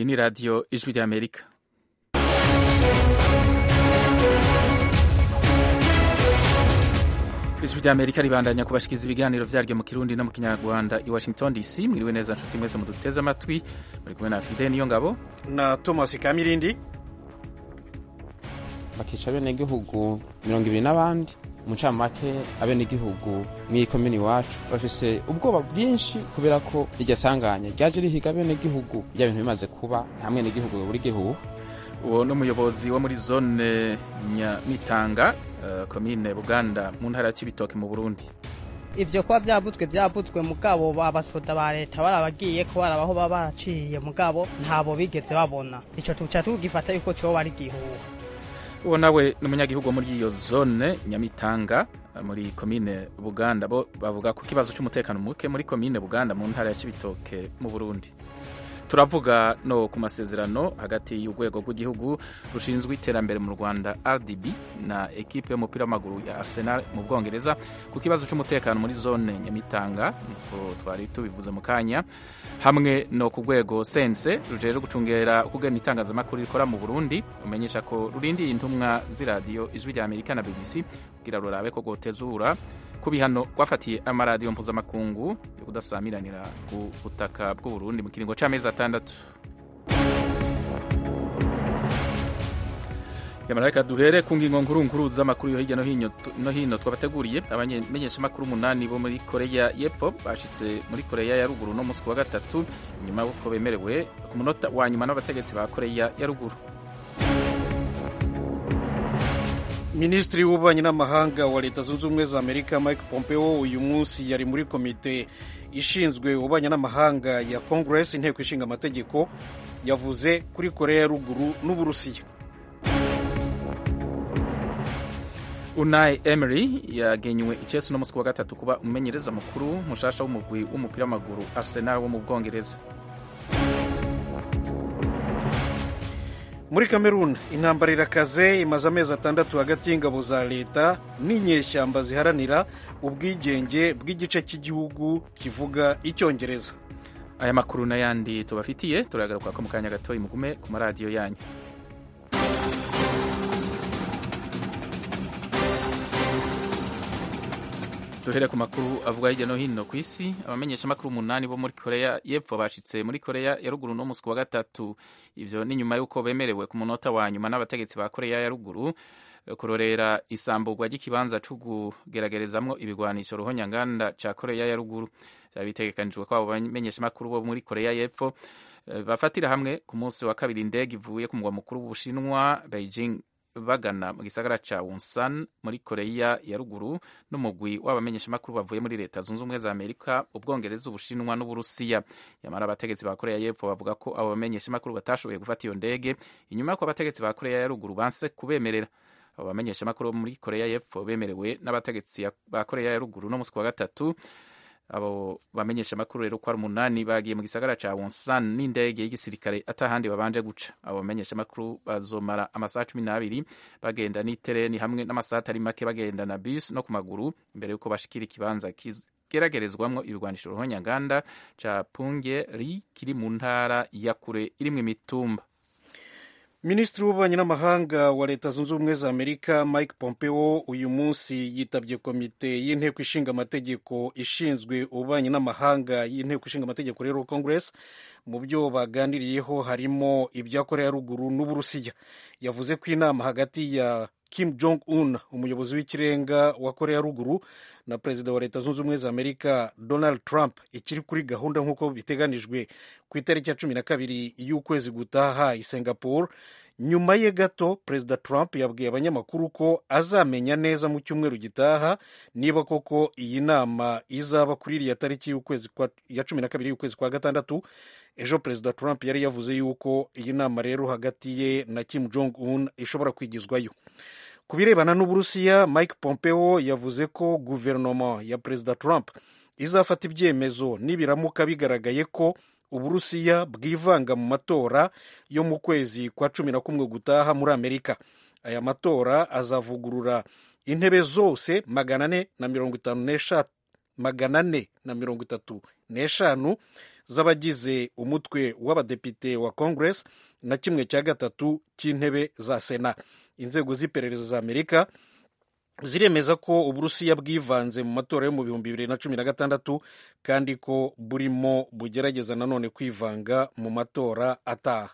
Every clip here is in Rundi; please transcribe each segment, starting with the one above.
ni radiyo ijwi ry'Amerika. Ijwi ry'Amerika ribandanya kubashikiza ibiganiro vyaryo mu Kirundi no mu Kinyarwanda i Washington DC. Mwiriwe neza nshuti mwese muduteze amatwi, muri kumwe na Fide Niyongabo na Thomas Kamirindi. Bakica bene gihugu 20 n'abandi umucamake abene gihugu mw'ikomini wacu bafise ubwoba bwinshi kubera ko iryo sanganya ryaje rihiga bene gihugu bya bintu bimaze kuba hamwe n'igihugu buri gihugu. Uwo n'umuyobozi wo muri zone Nyamitanga komine Buganda mu ntara ya Cibitoke mu Burundi. Ivyo kwa byabutswe mugabo abasoda ba leta barabagiye ko barabaho babaciye mugabo ntabo bigeze babona ico tuca tugifata yuko cyo bari gihuha. Uwo nawe n'umunyagihugu muri iyo zone Nyamitanga muri komine Buganda bo bavuga ku kibazo cy'umutekano muke muri komine Buganda mu ntara ya Cibitoke mu Burundi. Turavuga no ku masezerano hagati y'urwego rw'igihugu rushinzwe iterambere mu Rwanda RDB na ekipe y'umupira w'amaguru ya Arsenal mu Bwongereza ku kibazo cy'umutekano muri zone Nyamitanga nko twari tubivuze mu kanya, hamwe no ku rwego sense rujeje gucungera kugena itangazamakuru rikora mu Burundi umenyesha ko rurindiye intumwa z'iradiyo ijwi ry'Amerika na BBC kugira rurabe ko gotezura ku bihano gwafatiye amaradiyo mpuzamakungu yo kudasamiranira ku butaka bw'u Burundi mu kiringo c'amezi 6. Yamaraka duhere ku ngingo nkuru z'amakuru yo hirya no hino twabateguriye. Abamenyesha makuru 8 bo muri Korea y'Epfo bashitse muri Korea ya Ruguru no musi wa gatatu nyuma y'uko bemerewe ku munota wa nyuma n'abategetsi ba Korea ya Ruguru. Minisitiri w'ububanyi n'amahanga wa Leta Zunze Ubumwe za Amerika Mike Pompeo uyu munsi yari muri komite ishinzwe ububanyi n'amahanga ya Congress, inteko ishinga amategeko, yavuze kuri Korea ya Ruguru n'Uburusiya. Unai Emery yagenywe icesu no musi wa gatatu kuba umumenyereza mukuru mushasha w'umugwi w'umupira w'amaguru Arsenal wo mu Bwongereza. Muri Cameroon intambara irakaze imaze amezi 6 hagati y'ingabo za leta n'inyeshyamba ziharanira ubwigenge bw'igice cy'igihugu kivuga icyongereza. Aya makuru n'ayandi tubafitiye turagaruka ko mu kanya gato imugume ku maradiyo yanyu. Duhere ku makuru avuga hirya no hino ku isi. Abamenyesha makuru 8 bo muri Korea y'Epfo bashitse muri Korea ya Ruguru no musi wa gatatu. Ivyo ni nyuma yuko bemerewe ku munota wa nyuma n'abategetsi ba Korea ya Ruguru kurorera isamburwa ry'ikibanza cyo kugeragerezamwo ibigwanisho ruhonyanganda ca Korea ya Ruguru. Byari bitegekanijwe ko abo bamenyesha makuru bo muri Korea y'Epfo bafatira hamwe ku munsi wa kabiri indege ivuye ku mugwa mukuru w'Ubushinwa Beijing bagana mu gisagara ca Wonsan muri Korea ya Ruguru n'umugwi w'abamenyesha makuru bavuye muri Leta Zunze Ubumwe za Amerika, Ubwongereza, Ubushinwa n'Uburusiya. Yamara abategetsi ba Korea y'Epfo bavuga ko abo bamenyesha makuru batashoboye gufata iyo ndege inyuma y'uko abategetsi ba Korea ya Ruguru banse kubemerera. Abo bamenyesha makuru muri Korea y'Epfo bemerewe n'abategetsi ba Korea ya Ruguru no musi wa gatatu. Abo bamenyesha makuru rero ko ari 8 bagiye mu gisagara ca Wonsan n'indege y'igisirikare atahandi babanje guca. Abo bamenyesha makuru bazomara amasaha 12 bagenda n'itereni hamwe n'amasaha atari make bagenda na bus no ku maguru imbere yuko bashikira ikibanza kigeragerezwamwo ibigwanisho ruhonyanganda ca Punggye-ri kiri mu ntara ya kure irimwe imitumba. Minisitiri w'ububanyi n'amahanga wa Leta Zunze Ubumwe za Amerika Mike Pompeo uyu munsi yitabye komite y'inteko ishinga amategeko ishinzwe ububanyi n'amahanga y'inteko ishinga amategeko rero Congress. Mu byo baganiriyeho harimo ibya Korea ya Ruguru n'Uburusiya. Yavuze ko inama hagati ya Kim Jong-un umuyobozi w'ikirenga wa Korea ya Ruguru na perezida wa Leta Zunze Ubumwe za Amerika Donald Trump ikiri kuri gahunda nk'uko biteganijwe ku itariki ya 12 y'ukwezi gutaha i Singapore. Nyuma ye gato perezida Trump yabwiye abanyamakuru ko azamenya neza mu cyumweru gitaha niba koko iyi nama izaba kuri iriya tariki y'ukwezi ya 12 y'ukwezi kwa gatandatu. Ejo perezida Trump yari yavuze yuko iyi nama rero hagati ye na Kim Jong-un ishobora kwigizwayo. Ku birebana n'Uburusiya, Mike Pompeo yavuze ko guverinoma ya perezida Trump izafata ibyemezo nibiramuka bigaragaye ko Uburusiya bwivanga mu matora yo mu kwezi kwa 11 gutaha muri Amerika. Aya matora azavugurura intebe zose 435 435 z'abagize umutwe w'abadepite wa Congress na 1/3 cy'intebe za Sena. Inzego z'iperereza za Amerika ziremeza ko Uburusiya bwivanze mu matora yo mu 2016 kandi ko burimo bugerageza nanone kwivanga mu matora ataha.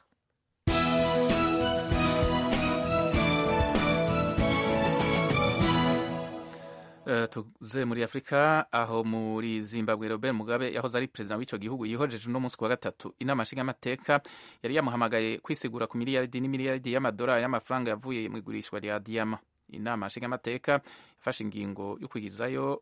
tuze muri Afrika aho muri Zimbabwe Robert Mugabe yahoze ari perezida w'ico gihugu yihojeje no munsi wa gatatu inama nshingamateka yari yamuhamagaye kwisigura ku miliyaridi n'imiliyaridi y'amadolari y'amafaranga yavuye mu igurishwa rya diyama. Inama nshingamateka yafashe ingingo yo kwigizayo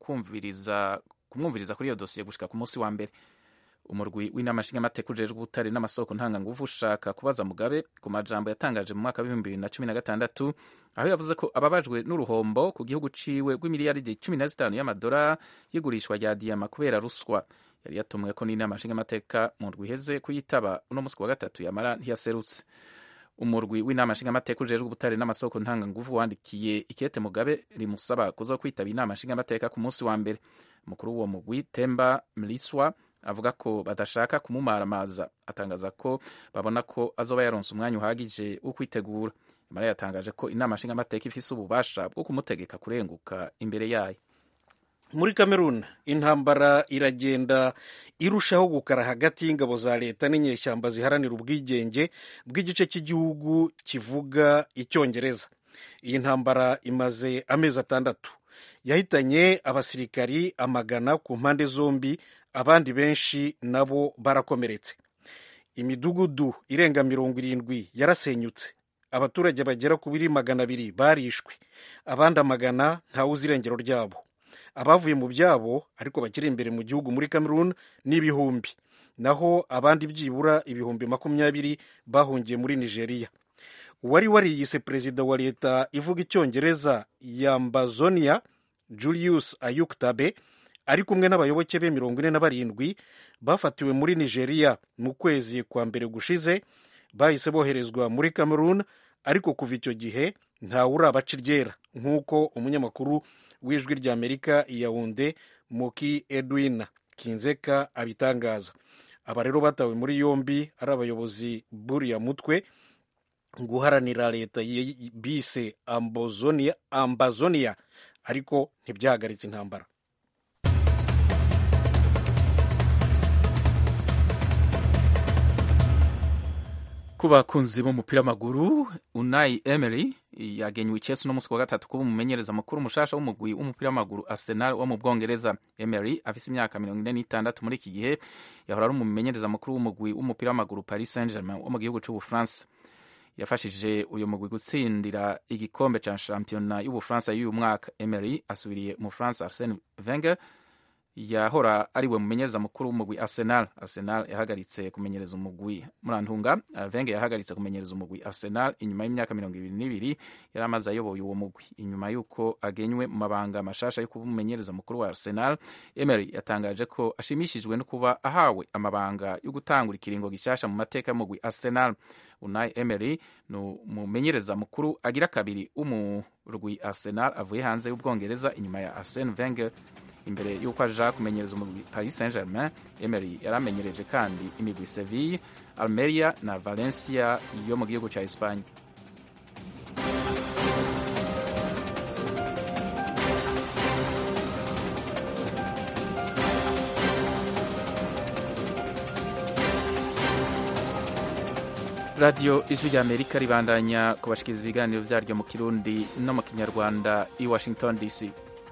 kumwumviriza kuri iyo dosiye gushika ku munsi wa mbere. Umurwi w'inama nshingamateka ujejwe ubutare n'amasoko ntanganguvu ushaka kubaza Mugabe ku majambo yatangaje mu mwaka wa 2016 aho yavuze ko ababajwe n'uruhombo ku gihugu ciwe rw'imiliyaridi 15 y'amadolari y'igurishwa rya diyama kubera ruswa. Yari yatumwe ko n'inama nshingamateka mu ndwi iheze kuyitaba uno munsi wa gatatu yamara ntiyaserutse. Umurwi w'inama nshingamateka ujejwe ubutare n'amasoko ntanganguvu wandikiye ikete Mugabe rimusaba kuza kwitaba inama nshingamateka ku munsi wa mbere. Umukuru w'uwo mugwi Temba Mliswa avuga ko badashaka kumumaramaza, atangaza ko babona ko azoba yaronse umwanya uhagije wo kwitegura. Imara yatangaje ko inama nshingamateka ifise ububasha bwo kumutegeka kurenguka imbere yayo. Muri Cameroon intambara iragenda irushaho gukara hagati y'ingabo za leta n'inyeshyamba ziharanira ubwigenge bw'igice cy'igihugu kivuga icyongereza. Iyi ntambara imaze amezi 6, yahitanye abasirikari amagana ku mpande zombi, abandi benshi nabo barakomeretse. Imidugudu irenga 70 yarasenyutse, abaturage bagera ku 200 barishwe, abandi amagana ntawuzi irengero ryabo. Abavuye mu byabo ariko bakiri imbere mu gihugu muri Cameroon n'ibihumbi, naho abandi byibura 20,000 bahungiye muri Nigeria. Uwari wariyise perezida wa leta ivuga icyongereza ya Ambazonia, Julius Ayuktabe, ari kumwe n'abayoboke be 47 bafatiwe muri Nigeria mu kwezi kwa mbere gushize, bahise boherezwa muri Cameroon, ariko kuva icyo gihe nta urabaca iryera, nk'uko umunyamakuru w'ijwi rya Amerika Yaounde Moki Edwin Kinzeka abitangaza. Aba rero batawe muri yombi ari abayobozi buriya mutwe guharanira leta bise Ambazonia, ariko ntibyahagaritse intambara. Ku bakunzi b'umupira w'amaguru, Unai Emery yagenywe Chelsea no munsi wa gatatu kuba umumenyereza mukuru mushasha w'umugwi w'umupira w'amaguru Arsenal wo mu Bwongereza. Emery afise imyaka 46 muri iki gihe, yahora ari umumenyereza mukuru w'umugwi w'umupira w'amaguru Paris Saint-Germain wo mu gihugu c'Ubufaransa. Yafashije uyu mugwi gutsindira igikombe ca shampiyona y'Ubufaransa y'uyu mwaka. Emery asubiriye mu France Arsene Wenger yahora ariwe mumenyereza mukuru w'umugwi Arsenal. Arsenal yahagaritse kumenyereza umugwi Murantunga. Wenger yahagaritse kumenyereza umugwi Arsenal inyuma y'imyaka 22 yari amaze ayoboye uwo mugwi. Inyuma y'uko agenywe mu mabanga mashasha yo kuba umumenyereza mukuru wa Arsenal, Emery yatangaje ko ashimishijwe no kuba ahawe amabanga yo gutangura ikiringo gishasha mu mateka y'umugwi Arsenal. Unai Emery ni umumenyereza mukuru agira kabiri umurwi Arsenal avuye hanze y'Ubwongereza inyuma ya Arsene Wenger. Imbere y'uko aja kumenyereza umugwi Paris Saint-Germain, Emery yaramenyereje kandi imigwi Sevilla, Almeria na Valencia yo mu gihugu ca Espagne. Radio Ijwi rya Amerika ribandanya kubashikiriza ibiganiro vyaryo mu Kirundi no mu Kinyarwanda i Washington DC.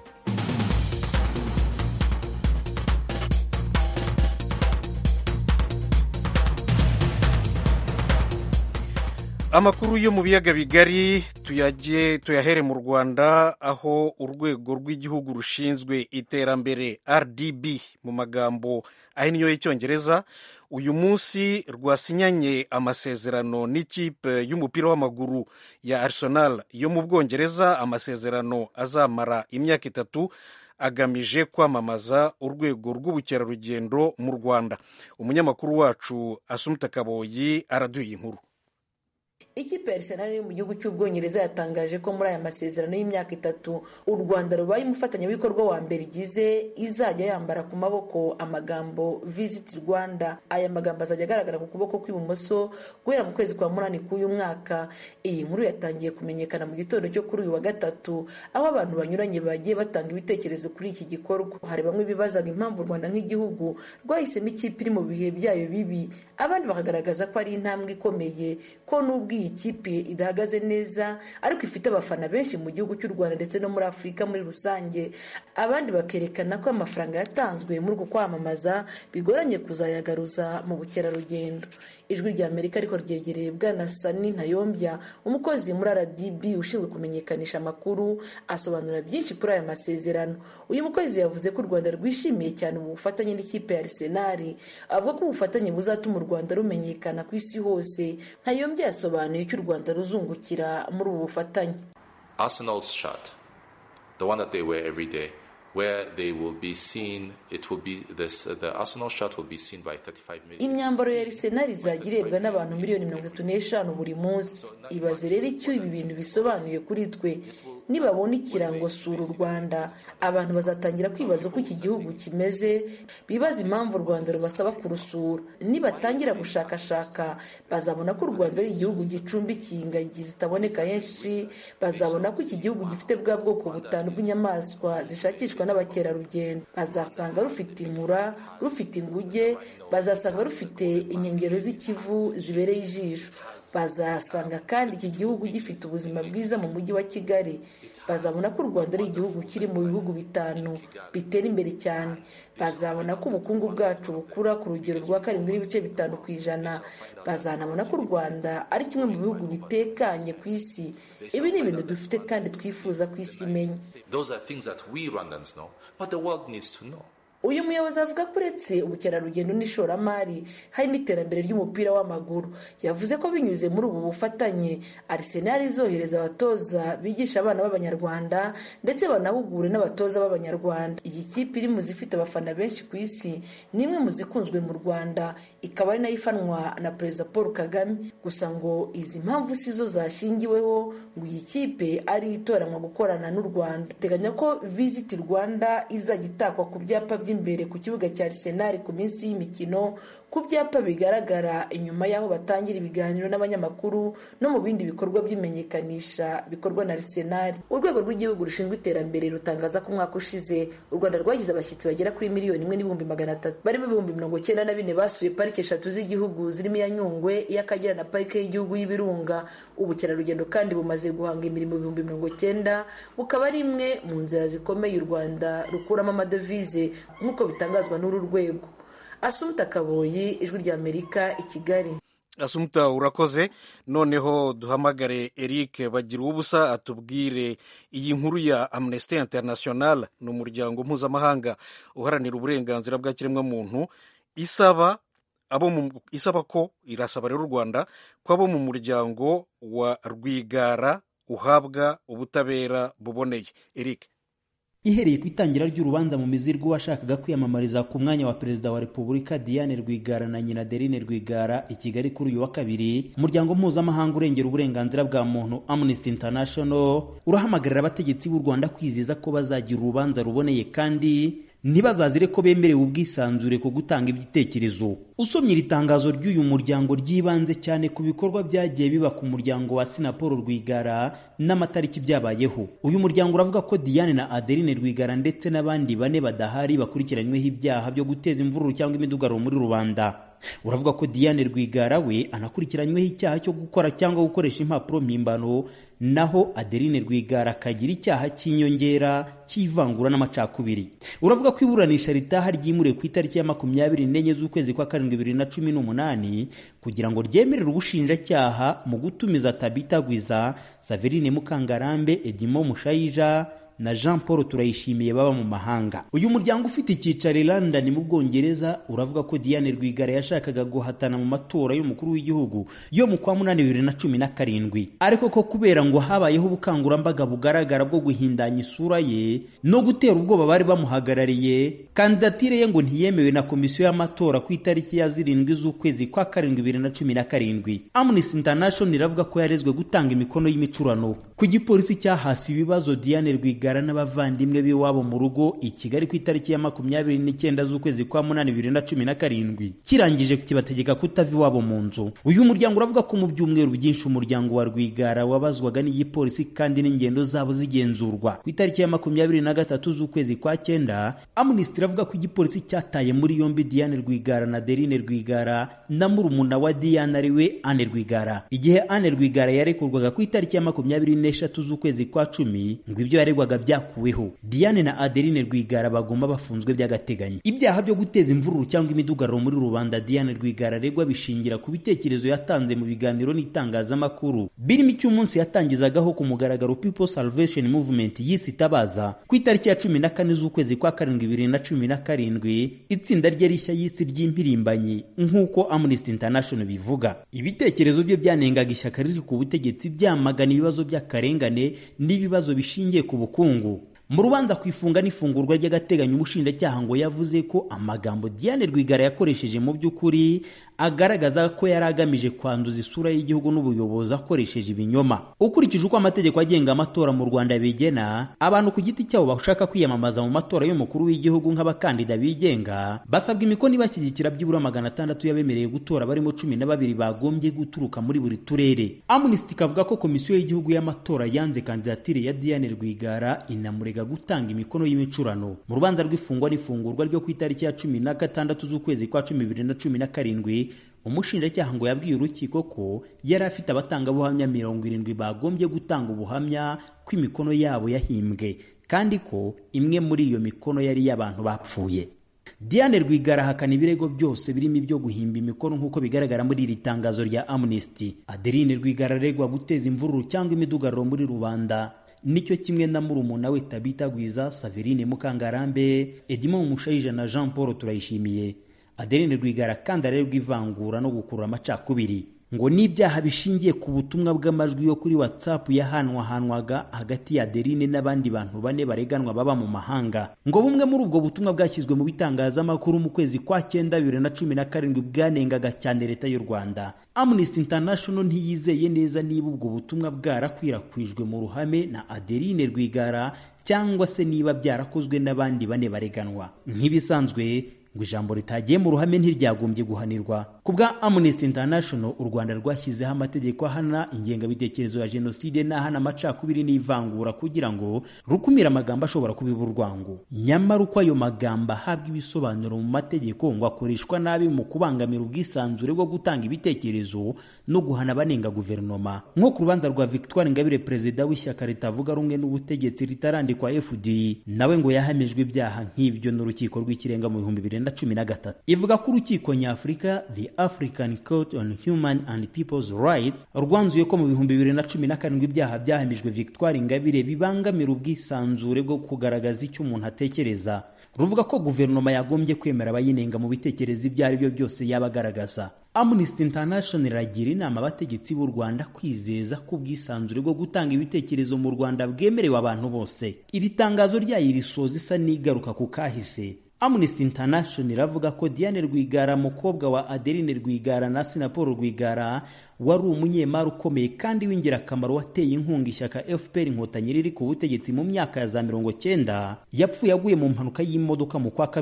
Amakuru yo mu biyaga bigari tuyahere mu Rwanda, aho urwego rw'igihugu rushinzwe iterambere RDB mu magambo ahinnye y'icyongereza uyu munsi rwasinyanye amasezerano n'ikipe y'umupira w'amaguru ya Arsenal yo mu Bwongereza. Amasezerano azamara imyaka 3 agamije kwamamaza urwego rw'ubukerarugendo mu Rwanda. Umunyamakuru wacu Asumta Kaboyi araduye inkuru. Ikipe ya Arsenal yo mu gihugu cy'Ubwongereza yatangaje ko muri aya masezerano y'imyaka 3 u Rwanda rubaye umufatanyabikorwa wa mbere igize izajya yambara ku maboko amagambo Visit Rwanda. Aya magambo azajya agaragara ku kuboko kw'ibumoso guhera mu kwezi kwa munani k'uyu mwaka. Iyi nkuru yatangiye kumenyekana mu gitondo cyo kuri uyu wa gatatu, aho abantu banyuranye bagiye batanga ibitekerezo kuri iki gikorwa. Hari bamwe bibazaga impamvu u Rwanda nk'igihugu rwahisemo ikipe iri mu bihe byayo bibi, abandi bakagaragaza ko ari intambwe ikomeye, ko n'ubwo iyi kipe idahagaze neza ariko ifite abafana benshi mu gihugu cy'u Rwanda ndetse no muri Afurika muri rusange. Abandi bakerekana ko amafaranga yatanzwe muri uko kwamamaza bigoranye kuzayagaruza mu bukerarugendo. Ijwi rya Amerika ariko ryegereye Bwana Sani Ntayombya, umukozi muri RDB ushinzwe kumenyekanisha amakuru, asobanura byinshi kuri aya masezerano. Uyu mukozi yavuze ko u Rwanda rwishimiye cyane ubu bufatanye n'ikipe ya Arsenal, avuga ko ubufatanye buzatuma u Rwanda rumenyekana ku isi hose. Ntayombya yasobanuye icyo u Rwanda ruzungukira muri ubu bufatanye. Arsenal's shirt, the one that they wear every day, where they will be seen, it will be this, the Arsenal shirt will be seen by 35 million. Imyambaro ya Arsenal izajya irebwa n'abantu miliyoni 35 buri munsi. Ibaze rero icyo ibi bintu bisobanuye kuri twe. Nibabona ikirango sura u Rwanda, abantu bazatangira kwibaza uko iki gihugu kimeze, bibaza impamvu u Rwanda rubasaba kurusura. Nibatangira gushakashaka, bazabona ko u Rwanda ari igihugu gicumbikiye ingagi zitaboneka henshi, bazabona ko iki gihugu gifite bwa bwoko butanu bw'inyamaswa zishakishwa n'abakerarugendo. Bazasanga rufite inkura, rufite inguge, bazasanga rufite inkengero z'ikivu zibereye ijisho. Bazasanga kandi iki gihugu gifite ubuzima bwiza mu mujyi wa Kigali. Bazabona ko u Rwanda ari igihugu kiri mu bihugu 5 bitera imbere cyane. Bazabona ko ubukungu bwacu bukura ku rugero rwa 7.5 kw'ijana. Bazanabona ko u Rwanda ari kimwe mu bihugu bitekanye ku isi. Ibi ni ibintu dufite kandi twifuza ku isi imenya. Those are things that we Rwandans know, but the world needs to know. Uyu muyobozi avuga ko uretse ubukerarugendo n'ishoramari hari n'iterambere ry'umupira w'amaguru. Yavuze ko binyuze muri ubu bufatanye Arsenal izohereza abatoza bigisha abana b'Abanyarwanda ndetse banahugure n'abatoza b'Abanyarwanda. Iyi kipe iri mu zifite abafana benshi ku isi, nimwe mu zikunzwe mu Rwanda, ikaba ari nayo ifanwa na Perezida Paul Kagame. Gusa ngo izi mpamvu sizo zashingiweho ngo iyi kipe ari itoranwa gukorana n'u Rwanda. Teganya ko Visit Rwanda izajya itakwa ku byapa imbere ku kibuga cya Arsenal ku minsi y'imikino, ku byapa bigaragara inyuma y'aho batangira ibiganiro n'abanyamakuru no mu bindi bikorwa by'imenyekanisha bikorwa na Arsenal. Urwego rw'igihugu rushinzwe iterambere rutangaza ko umwaka ushize u Rwanda rwagize abashyitsi bagera kuri 1,300,000 barimo 94,000 basuye parike 3 z'igihugu zirimo iya Nyungwe, iy'Akagera na parike y'igihugu y'Ibirunga. Ubukerarugendo kandi bumaze guhanga imirimo 90,000, bukaba ari imwe mu nzira zikomeye u Rwanda rukuramo amadovize nk'uko bitangazwa n'uru rwego. Asumta Kaboyi, Ijwi rya Amerika, i Kigali. Asumta, urakoze. Noneho duhamagare Eric Bagira ubusa atubwire iyi nkuru ya Amnesty International, ni umuryango mpuzamahanga uharanira uburenganzira bwa kiremwamuntu, irasaba rero u Rwanda ko abo mu muryango wa Rwigara uhabwa ubutabera buboneye. Eric. Ihereye ku itangira ry'urubanza mu mizi rw'uwashakaga kwiyamamariza ku mwanya wa perezida wa Repubulika Diane Rwigara na nyina Adeline Rwigara i Kigali kuri uyu wa kabiri, umuryango mpuzamahanga urengera uburenganzira bwa muntu Amnesty International urahamagarira abategetsi b'u Rwanda kwizeza ko bazagira urubanza ruboneye kandi ntibazazire ko bemerewe ubwisanzure ku gutanga ibitekerezo. Usomye iri tangazo ry'uyu muryango ryibanze cyane ku bikorwa byagiye biba ku muryango wa Sina Paul Rwigara n'amatariki byabayeho. Uyu muryango uravuga ko Diane na Adeline Rwigara ndetse n'abandi 4 badahari bakurikiranyweho ibyaha byo guteza imvururu cyangwa imidugararo muri rubanda. Uravuga ko Diane Rwigara we anakurikiranyweho icyaha cyo gukora cyangwa gukoresha impapuro mpimbano, naho Adeline Rwigara akagira icyaha cy'inyongera cy'ivangura n'amacakubiri. Uravuga ko iburanisha ritaha ryimuriwe ku itariki ya 24 z'ukwezi kwa 2018 kugira ngo ryemerere ubushinjacyaha mu gutumiza Tabita Gwiza, Saverine Mukangarambe, Edimo Mushayija, na Jean Paul Turayishimiye baba mu mahanga. Uyu muryango ufite icyicaro i London mu Bwongereza uravuga ko Diane Rwigara yashakaga guhatana mu matora y'umukuru w'igihugu yo mu kwa 2017, ariko ko kubera ngo habayeho ubukangurambaga bugaragara bwo guhindanya isura ye no gutera ubwoba bari bamuhagarariye, kandidatire ye ngo ntiyemewe na komisiyo y'amatora ku itariki ya 7 z'ukwezi kwa 2017. Amnesty International iravuga ko yarezwe gutanga imikono y'imicurano ku gipolisi cyahasi ibibazo Diane Rwigara n'abavandimwe b'iwabo mu rugo i Kigali ku itariki ya 29 z'ukwezi kwa 2017, kirangije kibategeka kutava iwabo mu nzu. Uyu muryango uravuga ko mu byumweru byinshi umuryango wa Rwigara wabazwaga n'igipolisi kandi n'ingendo zabo zigenzurwa. Ku itariki ya 23 z'ukwezi kwa 9, Amnesty iravuga ko igipolisi cyataye muri yombi Diane Rwigara na Adeline Rwigara na murumuna wa Diane ariwe Anne Rwigara. Igihe Anne Rwigara yarekurwaga ku itariki ya 24 z'ukwezi kwa 10, ngo ibyo yaregwaga byakuweho. Diane na Adeline Rwigara bagomba bafunzwe by'agateganyo. Ibyaha byo guteza imvururu cyangwa imidugararo muri rubanda Diane Rwigara aregwa bishingira ku bitekerezo yatanze mu biganiro n'itangazamakuru birimo icy'umunsi yatangizagaho ku mugaragaro People Salvation Movement yise Itabaza ku itariki ya 14 z'ukwezi kwa 2017, itsinda rye rishya yise ry'impirimbanyi nk'uko Amnesty International bivuga. Ibitekerezo bye byanengaga ishyaka riri ku butegetsi, byamagana ibibazo by'akarengane n'ibibazo bishingiye ku bukungu. Mu rubanza kwifunga n'ifungurwa ry'agateganyo, umushinjacyaha ngo yavuze ko amagambo Diane Rwigara yakoresheje mu by'ukuri agaragaza ko yari agamije kwanduza isura y'igihugu n'ubuyobozi akoresheje ibinyoma. Ukurikije uko amategeko agenga amatora mu Rwanda bigena, abantu ku giti cyabo bashaka kwiyamamaza mu matora y'umukuru w'igihugu nk'abakandida bigenga basabwa imikono ibashyigikira byibura 600 y'abemereye gutora barimo 12 bagombye guturuka muri buri turere. Amnesty kavuga ko komisiyo y'igihugu y'amatora yanze kandidatire ya Diane Rwigara inamurega gutanga imikono y'imicurano. Mu rubanza rw'ifungwa n'ifungurwa ryo ku itariki ya 16 z'ukwezi kwa 2017, umushinjacyaha ngo yabwiye urukiko ko yari afite abatangabuhamya 70 bagombye gutanga ubuhamya ko imikono yabo yahimbwe kandi ko imwe muri iyo mikono yari y'abantu bapfuye. Diane Rwigara ahakana ibirego byose birimo ibyo guhimba imikono nk'uko bigaragara muri iri tangazo rya Amnesty. Adeline Rwigara aregwa guteza imvururu cyangwa imidugararo muri rubanda, nicyo kimwe na murumuna we Tabita Gwiza, Saverine Mukangarambe, Edmond Mushayija na Jean Paul Turayishimiye. Adeline Rwigara kandi arerwa ivangura no gukurura amacakubiri. Ngo n'ibyaha bishingiye ku butumwa bw'amajwi yo kuri WhatsApp yahanwaga hagati ya Adeline n'abandi bantu 4 bareganwa baba mu mahanga. Ngo bumwe muri ubwo butumwa bwashyizwe mu bitangazamakuru mu kwezi kwa 9 2017 bwanengaga cyane leta y'u Rwanda. Amnesty International ntiyizeye neza niba ubwo butumwa bwarakwirakwijwe mu ruhame na Adeline Rwigara cyangwa se niba byarakozwe n'abandi 4 bareganwa. Nk'ibisanzwe ngo ijambo ritagiye mu ruhame ntiryagombye guhanirwa. Kubwa Amnesty International, u Rwanda rwashyizeho amategeko ahana ingengabitekerezo ya jenoside n'ahana amacakubiri n'ivangura kugira ngo rukumire amagambo ashobora kubiba urwango. Nyamara uko ayo magambo ahabwa ibisobanuro mu mategeko ngo akoreshwa nabi mu kubangamira ubwisanzure bwo gutanga ibitekerezo no guhana abanenga guverinoma. Nko ku rubanza rwa Victoire Ingabire, perezida w'ishyaka ritavuga rumwe n'ubutegetsi ritarandikwa FDI, nawe ngo yahamijwe ibyaha nk'ibyo n'urukiko rw'ikirenga mu 2013. Ivuga ko urukiko nyafurika the African Court on Human and People's Rights rwanzuye ko mu 2017 ibyaha byahamijwe Victoire Ingabire bibangamira ubwisanzure bwo kugaragaza icyo umuntu atekereza. Ruvuga ko guverinoma yagombye kwemera abayinenga mu bitekerezo ibyo ari byo byose yabagaragaza. Amnesty International iragira inama abategetsi b'u Rwanda kwizeza ko ubwisanzure bwo gutanga ibitekerezo mu Rwanda bwemerewe abantu bose. Iri tangazo ryayo risoza isa n'igaruka ku kahise. Amnesty International iravuga ko Diane Rwigara, mukobwa wa Adeline Rwigara na Sina Paul Rwigara, wari umunyemari ukomeye kandi w'ingirakamaro wateye inkunga ishyaka FPR Inkotanyi riri ku butegetsi mu myaka ya za 90, yapfuye aguye mu mpanuka y'imodoka mu kwa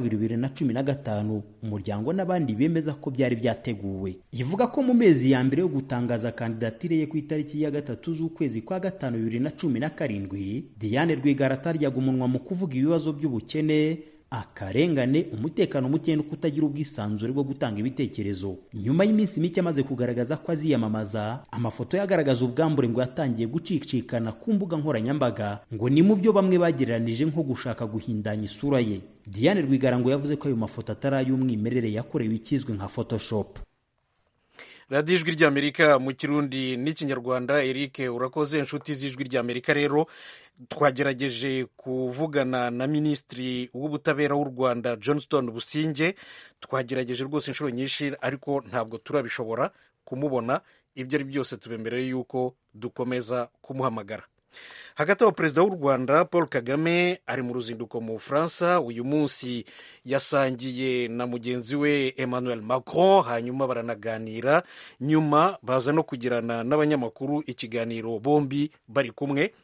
2015. Umuryango n'abandi bemeza ko byari byateguwe. Ivuga ko mu mezi ya mbere yo gutangaza kandidatire ye ku itariki ya 3 z'ukwezi kwa 5 2017, Diane Rwigara ataryaga umunwa mu kuvuga ibibazo by'ubukene, akarengane, umutekano muke no kutagira ubwisanzure bwo gutanga ibitekerezo. Nyuma y'iminsi mike amaze kugaragaza ko aziyamamaza, amafoto yagaragaza ubwambure ngo yatangiye gucicikana ku mbuga nkoranyambaga, ngo ni mu byo bamwe bagereranije nko gushaka guhindanya isura ye. Diane Rwigara ngo yavuze ko ayo mafoto atari ay'umwimerere yakorewe ikizwe nka Photoshop. radiyo ijwi ry'amerika mu kirundi n'ikinyarwanda. Eric urakoze. Inshuti z'ijwi ry'amerika rero twagerageje kuvugana na minisitiri w'ubutabera w'u Rwanda Johnston Businge, twagerageje rwose inshuro nyinshi ariko ntabwo turabishobora kumubona. Ibyo ari byose tubemereye yuko dukomeza kumuhamagara. Hagati aho perezida w'u Rwanda Paul Kagame ari mu ruzinduko mu Bufaransa. Uyu munsi yasangiye na mugenzi we Emmanuel Macron, hanyuma baranaganira, nyuma baza no kugirana n'abanyamakuru ikiganiro bombi bari kumwe.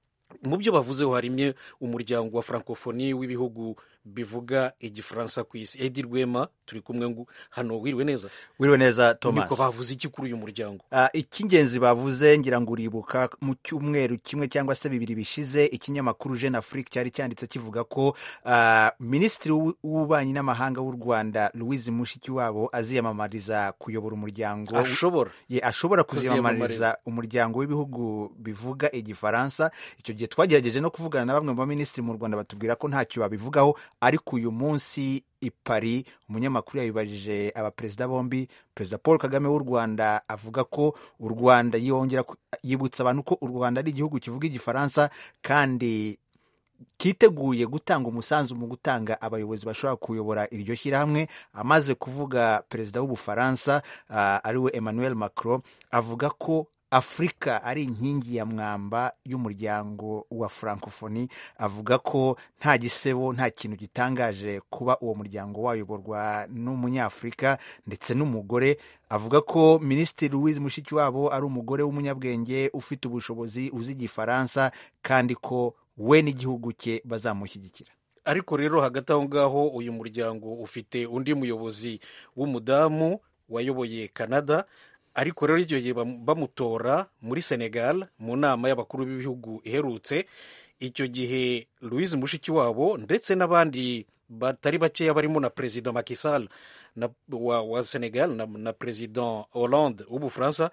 Mu byo bavuzeho harimo umuryango wa francophonie w'ibihugu bivuga igifaransa ku isi. Edi Rwema turi kumwe hano. Wiriwe neza? Wiriwe neza Thomas. Niko bavuze iki kuri uyu muryango? Icy'ingenzi bavuze, ngira ngo uribuka mu cyumweru kimwe cyangwa se bibiri bishize, ikinyamakuru Jeune Afrique cyari cyanditse kivuga ko minisitiri w'ububanyi n'amahanga w'u Rwanda Louise Mushikiwabo aziyamamariza kuyobora umuryango. Ashobora kuziyamamariza umuryango w'ibihugu bivuga igifaransa. Icyo gihe twagerageje no kuvugana na bamwe mu baminisitiri mu Rwanda batubwira ko ntacyo babivugaho, ariko uyu munsi i Paris umunyamakuru yabibajije abaperezida bombi. Perezida Paul Kagame w'u Rwanda avuga ko u Rwanda yibutsa abantu ko u Rwanda ari igihugu kivuga igifaransa kandi kiteguye gutanga umusanzu mu gutanga abayobozi bashobora kuyobora iryo shyirahamwe. Amaze kuvuga perezida w'Ubufaransa ariwe Emmanuel Macron avuga ko Afurika ari inkingi ya mwamba y'umuryango wa francophonie. Avuga ko nta gisebo, nta kintu gitangaje kuba uwo muryango wayoborwa n'umunyafurika ndetse n'umugore. Avuga ko minisitiri Louise Mushikiwabo ari umugore w'umunyabwenge ufite ubushobozi, uzi igifaransa, kandi ko we n'igihugu cye bazamushyigikira. Ariko rero hagati aho ngaho uyu muryango ufite undi muyobozi w'umudamu wayoboye Canada. Ariko rero icyo gihe bamutora muri Senegal mu nama y'abakuru b'ibihugu iherutse. Icyo gihe Louise Mushikiwabo ndetse n'abandi batari bakeya barimo na Perezida Macky Sall wa Senegal na Perezida Hollande w'Ubufaransa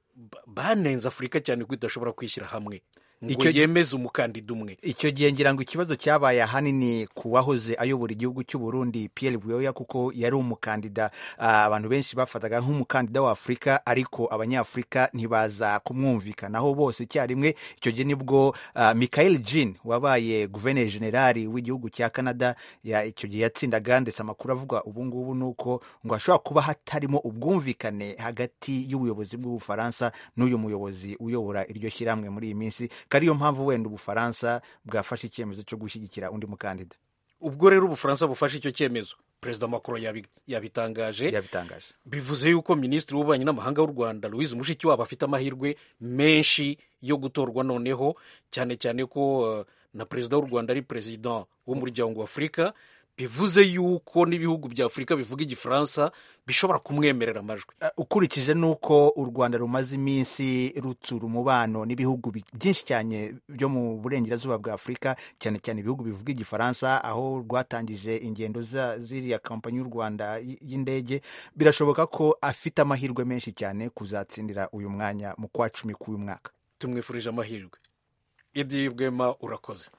banenze Afurika cyane ko idashobora kwishyira hamwe ngo yemeze umukandida umwe. Icyo gihe ngira ngo ikibazo cyabaye ahanini ku wahoze ayobora igihugu cy'u Burundi Pierre Buyoya, kuko yari umukandida abantu benshi bafataga nk'umukandida wa Afurika, ariko abanyafurika ntibaza kumwumvikanaho bose icyarimwe. Icyo gihe nibwo Michael Jean wabaye guverineri generali w'igihugu cya Canada icyo gihe yatsindaga, ndetse amakuru avuga ubu ngubu nuko ngo hashobora kuba hatarimo ubwumvikane hagati y'ubuyobozi bw'Ubufaransa n'uyu muyobozi uyobora iryo shyirahamwe muri iyi minsi. Kariyo mpamvu wenda Ubufaransa bwafashe icyemezo cyo gushyigikira undi mukandida. Ubwo rero Ubufaransa bufashe icyo cyemezo, Perezida Macron yabitangaje. Bivuze yuko minisitiri w'ububanyi n'amahanga w'u Rwanda Louise Mushikiwabo afite amahirwe menshi yo gutorwa noneho, cyane cyane ko na perezida w'u Rwanda ari perezida w'umuryango wa Afurika. Bivuze yuko n'ibihugu bya Afurika bivuga igifaransa bishobora kumwemerera amajwi. Ukurikije nuko u Rwanda rumaze iminsi rutsura umubano n'ibihugu byinshi cyane byo mu burengerazuba bwa Afurika, cyane cyane ibihugu bivuga igifaransa, aho rwatangije ingendo ziriya kampanyi y'u Rwanda y'indege, birashoboka ko afite amahirwe menshi cyane kuzatsindira uyu mwanya mu kwa 10 k'uyu mwaka. Tumwifurije amahirwe. Edi Rwema urakoze.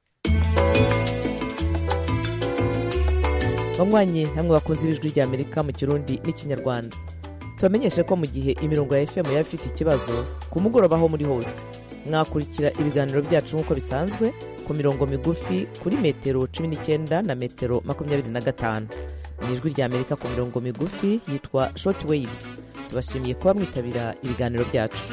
banywanyi namwe bakunze ijwi rya Amerika mu kirundi n'ikinyarwanda, tubamenyeshe ko mu gihe imirongo ya FM yaba ifite ikibazo ku mugoroba aho muri hose, mwakurikira ibiganiro byacu nk'uko bisanzwe ku mirongo migufi kuri metero 19 na metero 25. Mu ijwi rya Amerika ku mirongo migufi yitwa short waves. Tubashimiye kuba mwitabira ibiganiro byacu.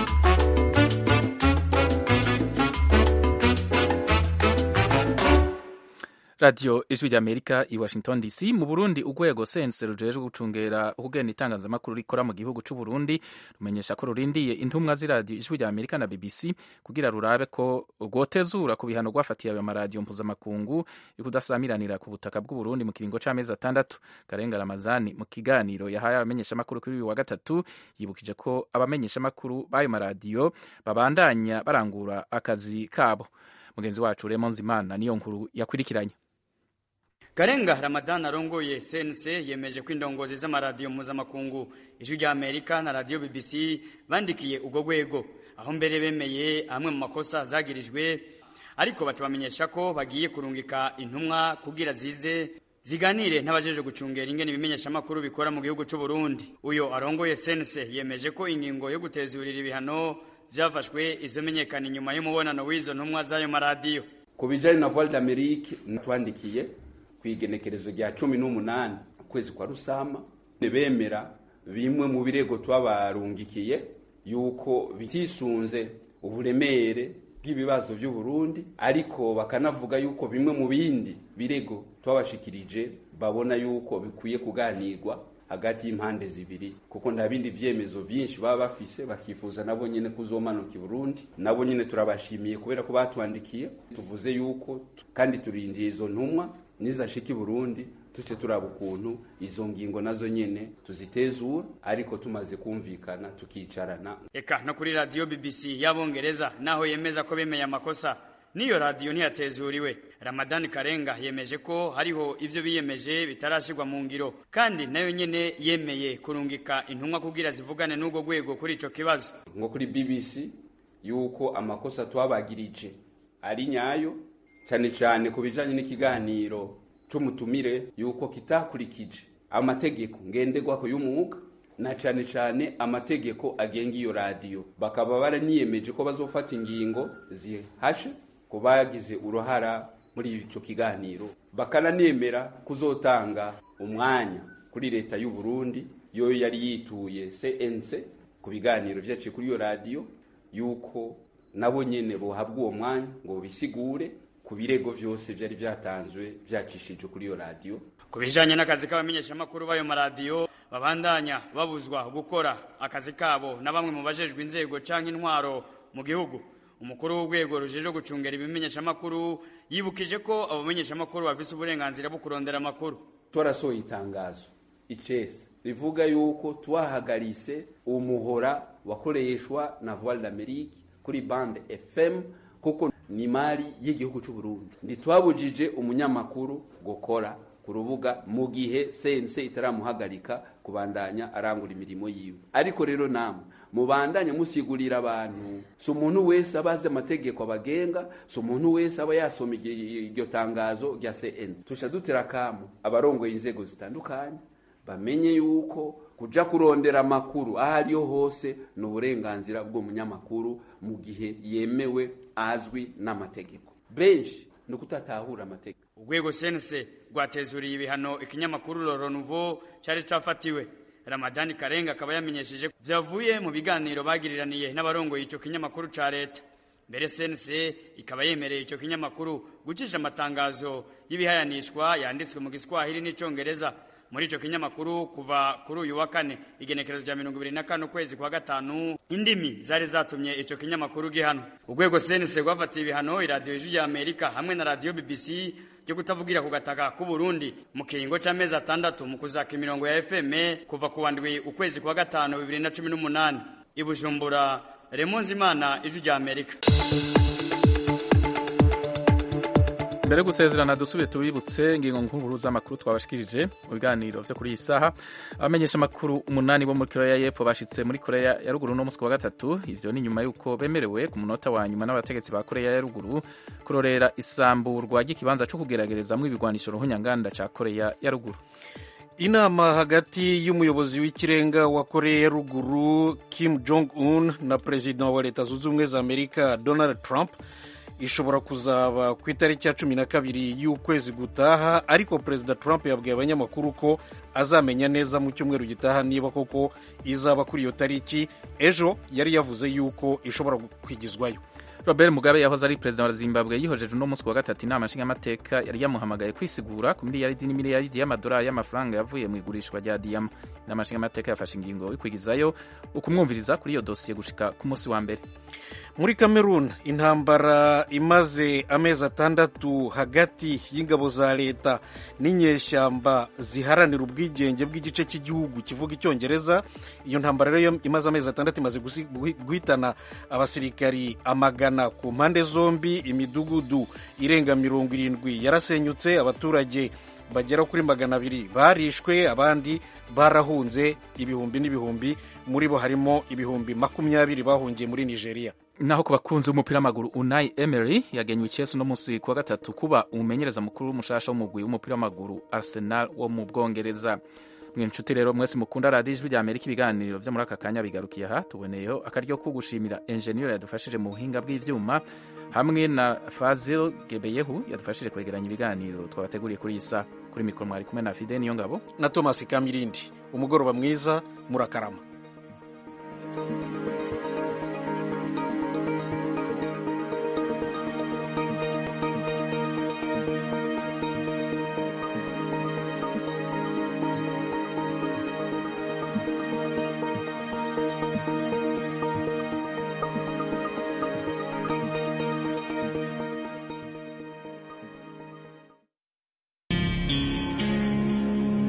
Radio Ijwi rya Amerika i Washington DC. Mu Burundi urwego sense rujejwe gucungera ukugena itangazamakuru rikora mu gihugu cy'u Burundi rumenyesha ko rurindiye intumwa z'iradio Ijwi rya Amerika na BBC kugira rurabe ko rwotezura ku bihano rwafatiye ayo maradiyo mpuzamakungu ikudasamiranira ku butaka bw'u Burundi mu kiringo c'amezi 6. Karenga Ramazani mu kiganiro yahaye abamenyeshamakuru kuri uyu wa gatatu yibukije ko abamenyeshamakuru b'ayo maradiyo babandanya barangura akazi kabo. Mugenzi wacu Raymond Zimana niyo nkuru yakurikiranye. Karenga Ramadan arongoye CNC yemeje ko indongozi z'amaradiyo mpuzamakungu Ijwi rya Amerika na radio BBC bandikiye ubwo rwego, aho mbere bemeye amwe mu makosa zagirijwe, ariko batubamenyesha ko bagiye kurungika intumwa kugira zize ziganire n'abajeje gucungera ingene ibimenyesha makuru bikora mu gihugu cy'u Burundi. Uyo arongoye sense yemeje ko ingingo yo gutezurira ibihano byafashwe izomenyekana inyuma y'umubonano w'izo ntumwa z'ayo maradiyo. Ku bijanye na Voix d'Amérique natwandikiye kwigenekerezo rya 18 ukwezi kwa Rusama nebemera bimwe mu birego twabarungikiye yuko bitisunze uburemere bw'ibibazo by'u Burundi, ariko bakanavuga yuko bimwe mu bindi birego twabashikirije babona yuko bikwiye kuganirwa hagati y'impande zibiri, kuko nta bindi vyemezo vyinshi baba bafise, bakifuza nabo nyene kuzomanuka i Burundi. Nabo nyene turabashimiye kubera ko batwandikiye, tuvuze yuko kandi turindiye izo ntumwa nizashika i Burundi tuce turaba ukuntu izo ngingo nazo nyene tuzitezura, ariko tumaze kumvikana tukicarana. Eka no kuri radio BBC y'Abongereza naho yemeza ko bemeye amakosa, niyo radio ntiyatezuriwe. Ramadan Karenga yemeje ko hariho ivyo biyemeje bitarashirwa mu ngiro, kandi nayo nyene yemeye kurungika intumwa kugira zivugane n'ubwo gwego kuri ico kibazo. Ngo kuri BBC yuko amakosa twabagirije ari nyayo, cyane kubijanye n'ikiganiro tumutumire yuko kitakurikije amategeko ngenderwako y'umwuga na cyane amategeko agenga iyo radio. Bakaba baraniyemeje ko bazofata ingingo zihashe ko bagize uruhara muri ico kiganiro, bakananemera kuzotanga umwanya kuri leta y'u Burundi yo yari yituye CNC ku biganiro vyaciye kuri iyo radio, yuko nabo nyene bohabwa uwo mwanya ngo bisigure ku birego vyose vyari vyatanzwe vyacishije kuri iyo radio. Kubijanye n'akazi k'abamenyesha makuru bayo maradiyo babandanya babuzwa gukora akazi kabo na bamwe mu bajejwe inzego canke intwaro mu gihugu, umukuru w'urwego rujeje gucungera ibimenyesha makuru yibukije ko abamenyesha makuru bafise uburenganzira bwo kurondera makuru. Twarasohoye itangazo icese rivuga yuko twahagarise umuhora wakoreshwa na Voix d'Amérique kuri bande FM, kuko ni mari y'igihugu cy'u Burundi. Nditwabujije umunyamakuru gukora ku rubuga mu gihe sense itaramuhagarika kubandanya arangura imirimo yiwe. Ariko rero namwe mubandanya musigurira abantu, so umuntu wese abaze amategeko abagenga, so umuntu wese aba yasoma iryo tangazo rya CNC. Tusha dutera kamo abarongoye inzego zitandukanye bamenye yuko kuja kurondera amakuru ahariyo hose n'uburenganzira bw'umunyamakuru mu gihe yemewe azwi n'amategeko. Benshi no kutatahura amategeko. Urwego sense rwatezuriye ibihano ikinyamakuru Le Renouveau cyari cyafatiwe. Ramadan Karenga akaba yamenyesheje vyavuye mu biganiro bagiriraniye n'abarongoye ico kinyamakuru ca leta. Mbere sense ikaba yemereye ico kinyamakuru gucisha amatangazo y'ibihayanishwa yanditswe mu Giswahili n'icongereza muri ico kinyamakuru kuva kuri uyu wa kane igenekerezo rya 24 kwezi kwa gatanu. Indimi zari zatumye ico kinyamakuru gihano. Urwego sense rwafatiye ibihano iradiyo y'Amerika hamwe na radio BBC yo kutavugira ku gataka ku Burundi mu kiringo c'amezi 6 mu kuzaka imirongo ya FM kuva ku wandwi ukwezi kwa gatanu 2018. Ibujumbura, Remonzi Imana, Ijwi ry'Amerika. Mbere gusezerana dusubire tubibutse ingingo nkuru z'amakuru twabashikirije mu biganiro vyo kuri iyi saha. Abamenyesha makuru 8 bo muri Korea y'Epfo bashitse muri Korea ya Ruguru no musi wa gatatu. Ivyo ni nyuma yuko bemerewe ku munota wa nyuma n'abategetsi ba Korea ya Ruguru kurorera isamburwa ry'ikibanza cyo kugeragezamwo ibigwanisho ruhunyanganda ca Korea ya Ruguru. Inama hagati y'umuyobozi w'ikirenga wa Korea ya Ruguru Kim Jong-un na President wa Leta Zunze Ubumwe za Amerika Donald Trump ishobora kuzaba ku itariki ya 12 y'ukwezi gutaha, ariko Perezida Trump yabwiye abanyamakuru ko azamenya neza mu cyumweru gitaha niba koko izaba kuri iyo tariki. Ejo yari yavuze yuko ishobora kwigizwayo. Robert Mugabe yahoze ari president wa Zimbabwe yihojeje no musi wa gatatu inama nshingamateka yari yamuhamagaye kwisigura ku miliyaridi n'imiliyaridi y'amadolari y'amafaranga yavuye mu igurishwa rya diyama. Inama nshingamateka yafashe ingingo yo kwigizayo ukumwumviriza kuri iyo dosiye gushika ku musi wa mbere. Muri Cameroon intambara imaze amezi 6 hagati y'ingabo za leta n'inyeshyamba ziharanira ubwigenge bw'igice cy'igihugu kivuga icyongereza. Iyo ntambara rero imaze amezi 6 imaze guhitana abasirikari amagana ku mpande zombi. Imidugudu irenga 70 yarasenyutse, abaturage bagera kuri 200 barishwe, abandi barahunze ibihumbi n'ibihumbi, muri bo harimo ibihumbi 20 bahungiye muri Nigeria. Naho ku bakunzi b'umupira w'amaguru, Unai Emery yagenywe Chelsea no musi kuwa gatatu kuba umumenyereza mukuru w'umushasha w'umugwi w'umupira w'amaguru Arsenal wo mu Bwongereza. Mwinshuti rero mwese mukunda Radio Ijwi ry'Amerika, ibiganiro byo muri aka kanya bigarukiye aha. Tuboneyeho akaryo ko gushimira engineer yadufashije mu buhinga bw'ivyuma hamwe na Fazil Gebeyehu yadufashije kwegeranya ibiganiro twabateguriye kuri isa. Kuri mikoro mwari kumwe na Fide Niyongabo na Thomas Kamirindi. Umugoroba mwiza, murakarama.